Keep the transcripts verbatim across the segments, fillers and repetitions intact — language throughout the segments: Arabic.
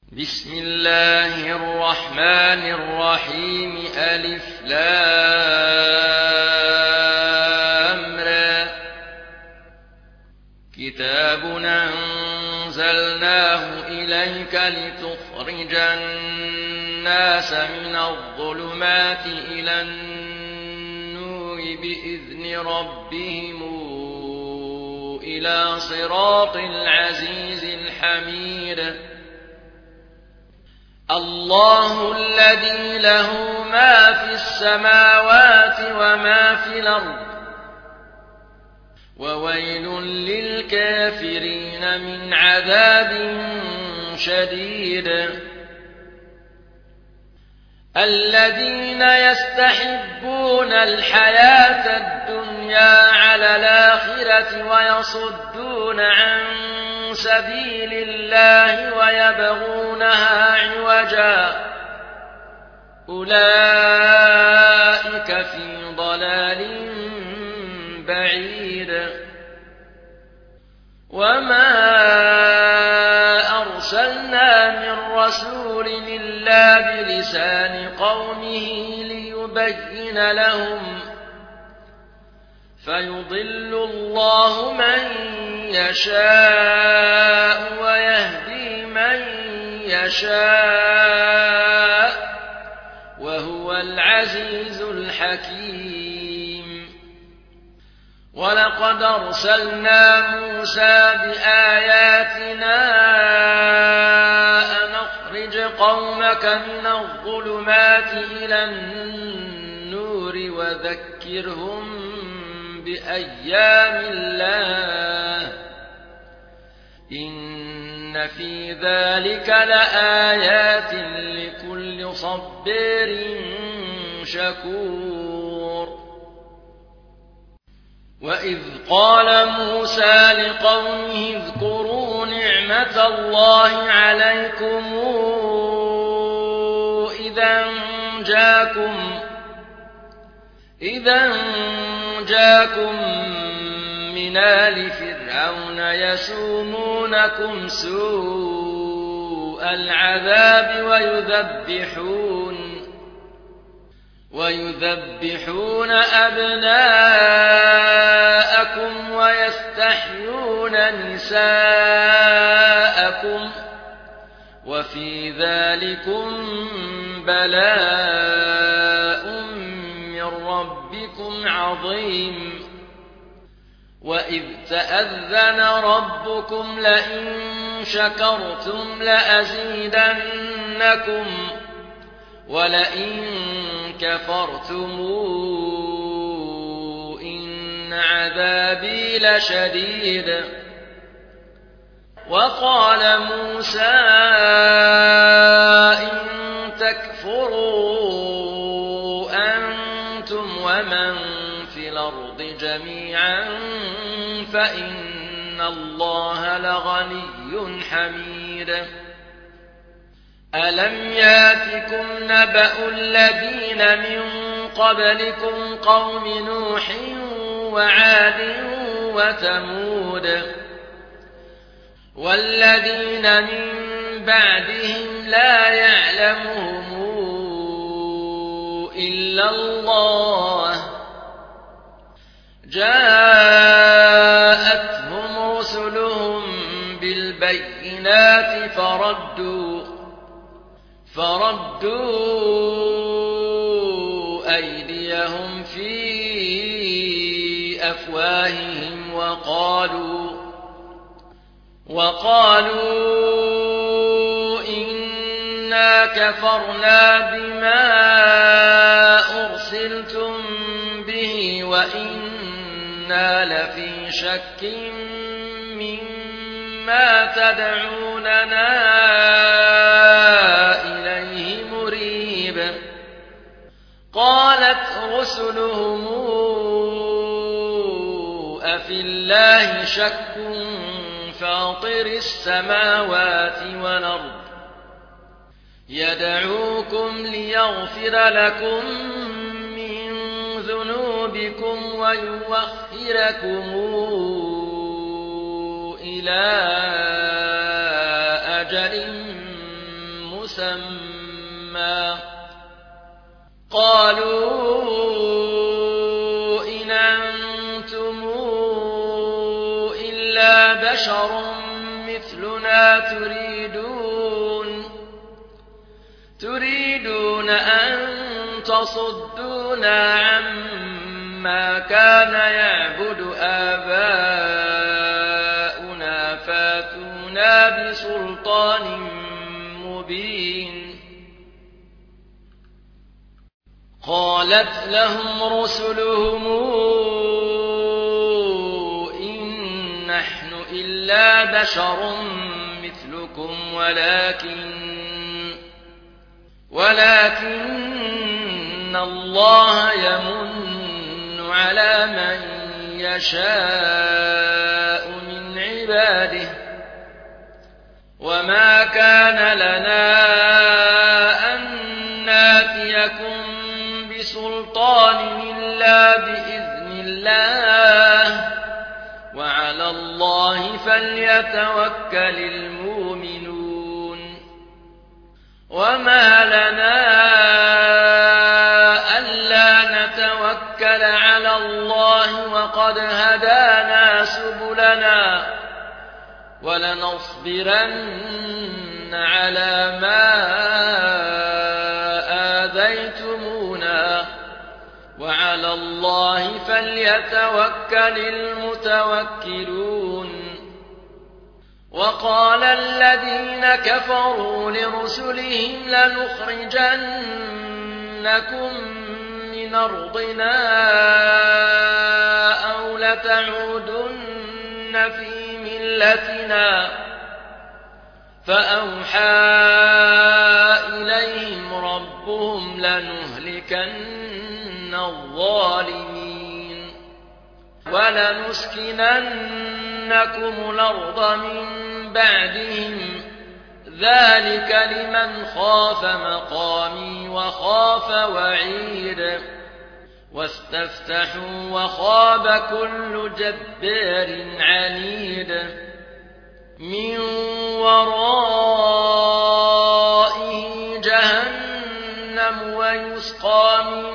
بسم الله الرحمن الرحيم ألف لام را كتاب أنزلناه إليك لتخرج الناس من الظلمات إلى النور بإذن ربهم إلى صراط العزيز الحميد الله الذي له ما في السماوات وما في الأرض وويل للكافرين من عذاب شديد الذين يستحبون الحياة الدنيا على الآخرة ويصدون عن سبيل الله ويبغونها عوجا أولئك في ضلال بعيد وما أرسلنا من رسول إلا بلسان قومه ليبين لهم فيضل الله من يشاء ويهدي من يشاء وهو العزيز الحكيم ولقد أرسلنا موسى بآياتنا أن أخرج قومك من الظلمات إلى النور وذكرهم بأيام الله إن في ذلك لآيات لكل صبر شكور وإذ قال موسى لقومه اذكروا نعمة الله عليكم إذا جاءكم إذا جاءكم من آل فرعون يسومونكم سوء العذاب ويذبحون ويذبحون أبناءكم ويستحيون نساءكم وفي ذلكم بلاء من ربكم عظيم وإذ تأذن ربكم لئن شكرتم لأزيدنكم ولئن كفرتم إن عذابي لشديد وقال موسى إن تكفروا أنتم ومن في الأرض جميعا فإن الله لغني حميد ألم ياتكم نبأ الذين من قبلكم قوم نوح وعاد وثمود والذين من بعدهم لا يعلمهم إلا الله جاءتهم رسلهم بالبينات فردوا فردوا أيديهم في أفواههم وقالوا وقالوا إنا كفرنا بما أرسلتم به وإنا لفي شك مما تدعوننا إليه مريب قالت رسلهم أفي الله شك فاطر السماوات والأرض يدعوكم ليغفر لكم من ذنوبكم ويؤخركم إلى أجل مسمى قالوا إن أنتم إلا بشر مثلنا تريدون تريدون أن تصدونا عما كان يعبد آباؤنا فاتونا بسلطان مبين قالت لهم رسلهم إن نحن إلا بشر مثلكم ولكن ولكن الله يمن على من يشاء من عباده وما كان لنا أن ناتيكم بسلطان إلا بإذن الله وعلى الله فليتوكل المؤمنون وما لنا ألا نتوكل على الله وقد هدانا سبلنا ولنصبرن على ما آذيتمونا وعلى الله فليتوكل المتوكلون وقال الذين كفروا لرسلهم لنخرجنكم من أرضنا أو لتعودن في ملتنا فأوحى إليهم ربهم لنهلكن الظالمين ولنسكننكم الأرض من بعدهم ذلك لمن خاف مقامي وخاف وعيد واستفتحوا وخاب كل جبار عنيد من ورائه جهنم ويسقى من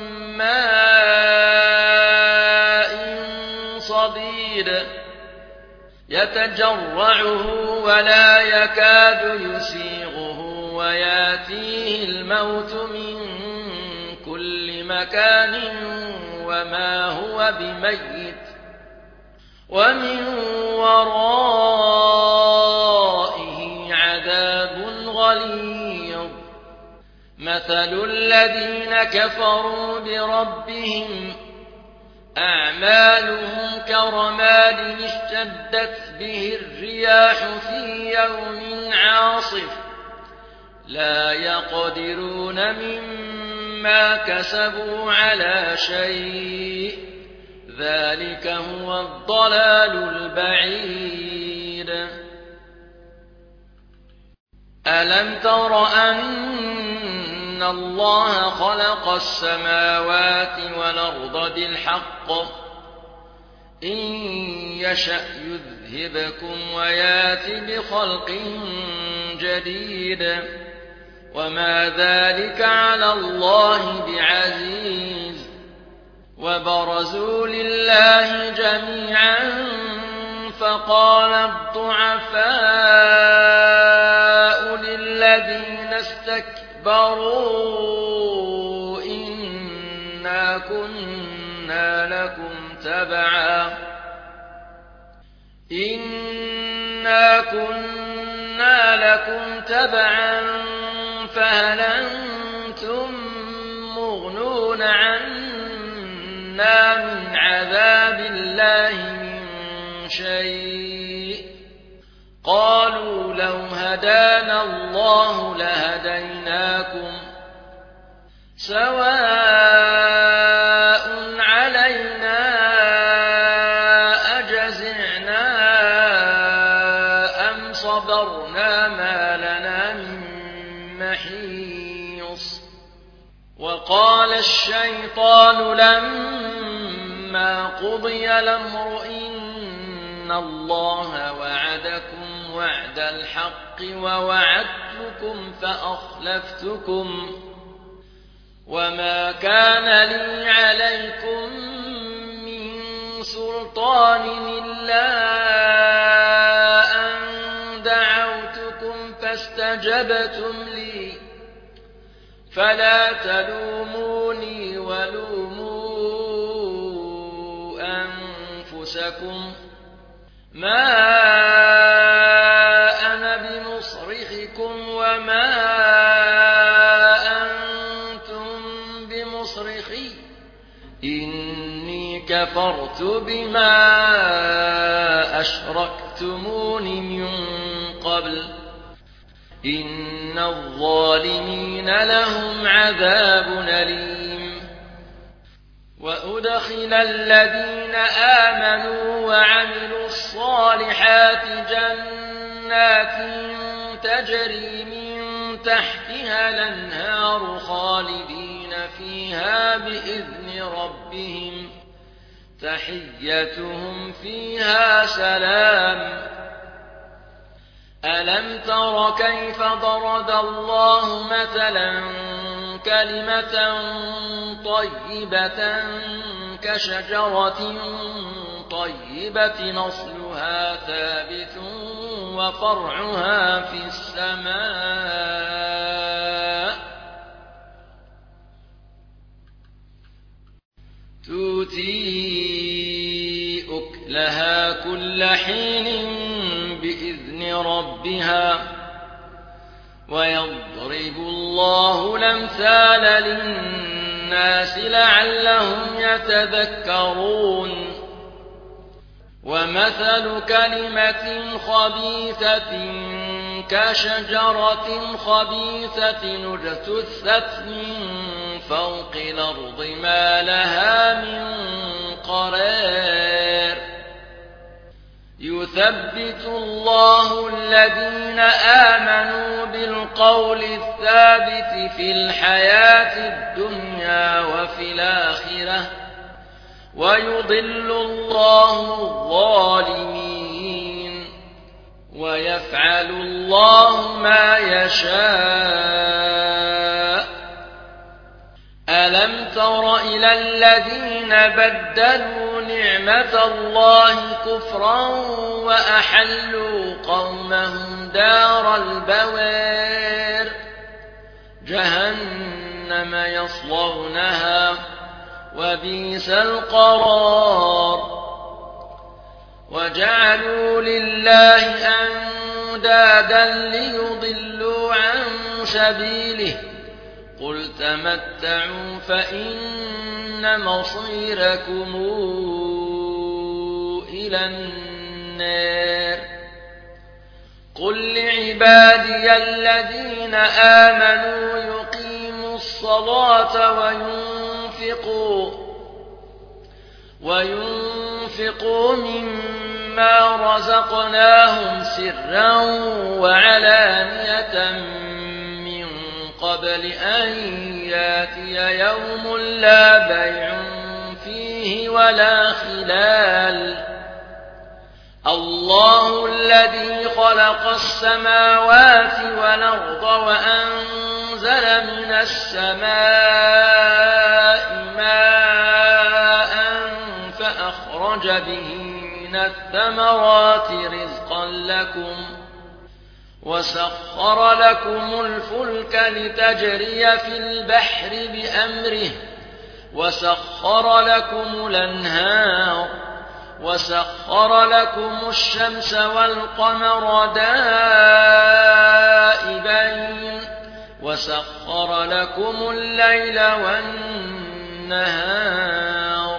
ماء صديد يتجرعه ولا يكاد يسيغه وياتيه الموت من كل مكان وما هو بميت ومن ورائه عذاب غليظ مثل الذين كفروا بربهم أعمالهم كرماد اشتدت به الرياح في يوم عاصف لا يقدرون مما كسبوا على شيء ذلك هو الضلال البعيد ألم تر أن الله خلق السماوات والأرض بالحق إن يشأ يذهبكم ويات بخلق جديد وما ذلك على الله بعزيز وبرزوا لله جميعا فقال الضعفاء للذين استكبروا إنا كنا لكم تبعا إنا كنا لكم تبعا فهل أنتم مغنون عنا من عذاب الله من شيء قالوا لو هدانا الله لهديناكم سواء علينا أجزعنا أم صبرنا ما لنا من محيص وقال الشيطان لما قضي الأمر إن الله وعدكم وعد الحق ووعدتكم فأخلفتكم وما كان لي عليكم من سلطان إلا أن دعوتكم فاستجبتم لي فلا تلوموني ولوموا أنفسكم ما أنا بمصرخكم وما أنتم بمصرخي إني كفرت بما أشركتمون من قبل إن الظالمين لهم عذاب أليم وأدخل الذين آمنوا وعملوا الصالحات جنات تجري من تحتها الأنهار خالدين فيها بإذن ربهم تحيتهم فيها سلام ألم تر كيف ضرب الله مثلا كلمة طيبة كشجرة طيبة أصلها ثابت وفرعها في السماء تؤتي أكلها كل حين بإذن ربها ويضرب الله الأمثال للناس لعلهم يتذكرون ومثل كلمة خبيثة كشجرة خبيثة اجتثت من فوق الأرض ما لها من قرار يثبت الله الذين آمنوا بالقول الثابت في الحياة الدنيا وفي الآخرة ويضل الله الظالمين ويفعل الله ما يشاء ألم تر إلى الذين بدلوا نعمة الله كفرا وأحلوا قومهم دار البوار جهنم يصلونها وبئس القرار وجعلوا لله أندادا ليضلوا عن سبيله قل تمتعوا فإن مصيركم إلى النار قل لعبادي الذين آمنوا يقيموا الصلاة وينفقوا وينفقوا مما رزقناهم سرا وعلانية من قبل أن ياتي يوم لا بيع فيه ولا خلال الله الذي خلق السماوات والأرض وأنزل من السماء ماء فأخرج به من الثمرات رزقا لكم وسخر لكم الفلك لتجري في البحر بأمره وسخر لكم الأنهار وسخر لكم الشمس والقمر دائبين وسخر لكم الليل والنهار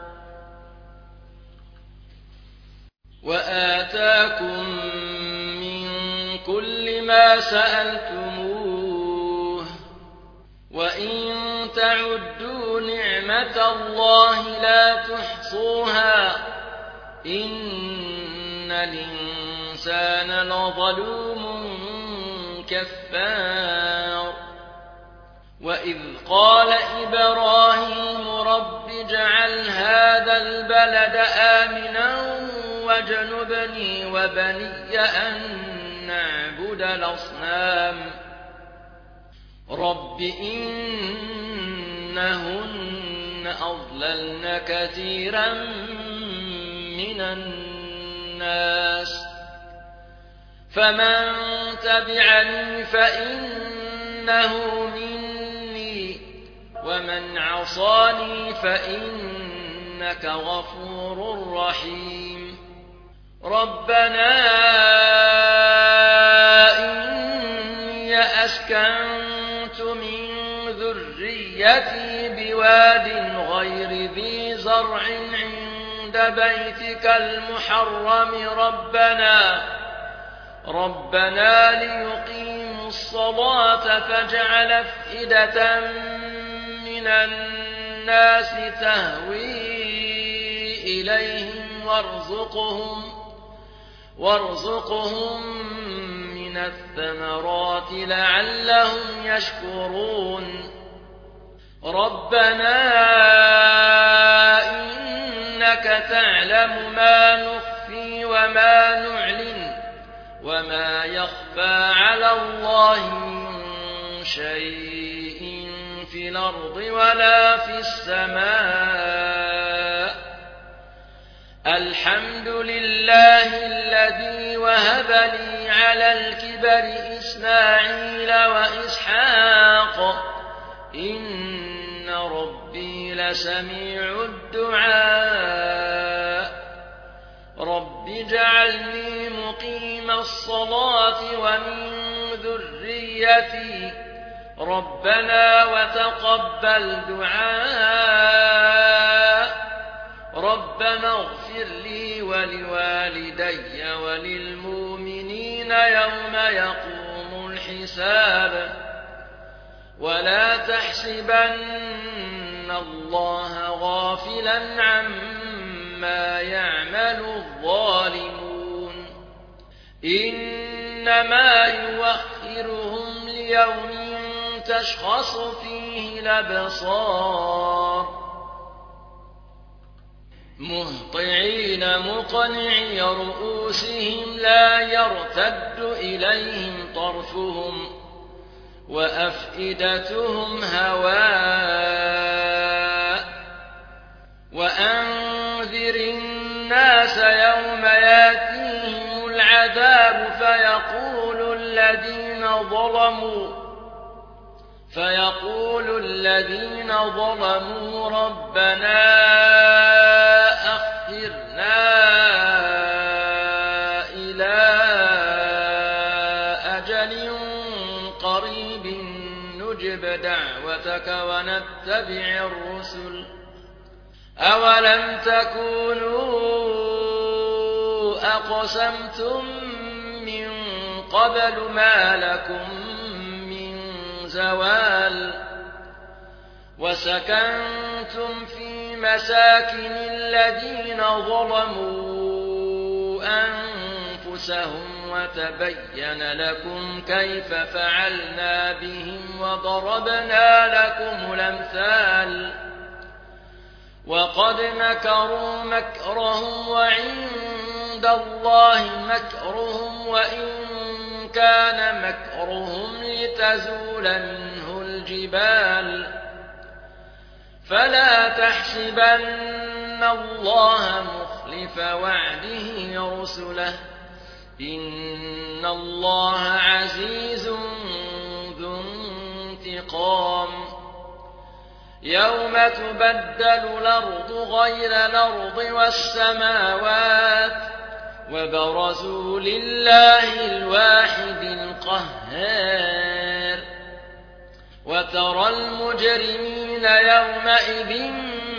وآتاكم من كل ما سألتموه وإن تعدوا نعمة الله لا تحصوها إن الإنسان لظلوم كفار وإذ قال إبراهيم رب اجعل هذا البلد آمنا واجنبني وبني أن نعبد الأصنام رب إنهن أضللن كثيرا من الناس فمن تبعني فإنه مني ومن عصاني فإنك غفور رحيم ربنا إني أسكنت من ذريتي بواد غير ذي زرع عند بيتك المحرم ربنا ربنا ليقيموا الصلاة فاجعل أفئدة من الناس تهوي إليهم وارزقهم وارزقهم من الثمرات لعلهم يشكرون ربنا إنك تعلم ما نخفي وما نعلن وما يخفى على الله من شيء في الأرض ولا في السماء الحمد لله الذي وهب لي على الكبر إسماعيل وإسحاق إن ربي لسميع الدعاء رب اجعلني مقيم الصلاة ومن ذريتي ربنا وتقبل دعاء ربنا اغفر لي ولوالدي وللمؤمنين يوم يقوم الحساب ولا تحسبن الله غافلا عما يعمل الظالمون إنما يؤخرهم ليوم تشخص فيه الأبصار مهطعين مقنعي رؤوسهم لا يرتد إليهم طرفهم وأفئدتهم هواء وأنذر الناس يوم ياتيهم العذاب فيقول الذين ظلموا فيقول الذين ظلموا ربنا أخرنا إلى أجل قريب نجب دعوتك ونتبع الرسل أولم تكونوا أقسمتم من قبل ما لكم من زوال وسكنتم في مساكن الذين ظلموا أنفسهم وتبين لكم كيف فعلنا بهم وضربنا لكم الأمثال وقد مكروا مكرهم وعند الله مكرهم وإن كان مكرهم لتزول منه الجبال فلا تحسبن الله مخلف وعده رسله إن الله عزيز ذو انتقام يوم تبدل الأرض غير الأرض والسماوات وبرزوا لله الواحد القهار وترى المجرمين يومئذ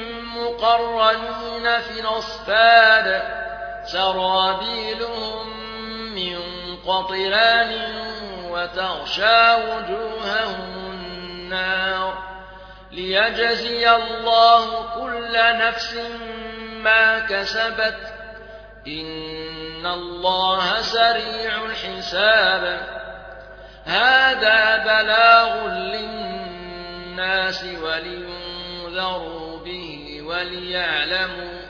مقرنين في الأصفاد سرابيلهم من قطران وتغشى وجوههم النار ليجزي الله كل نفس ما كسبت إن الله سريع الحساب هذا بلاغ للناس ولينذروا به وليعلموا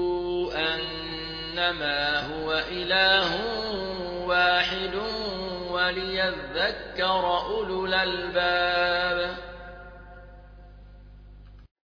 وليعلموا أنما هو إله واحد وليذكر أولو الألباب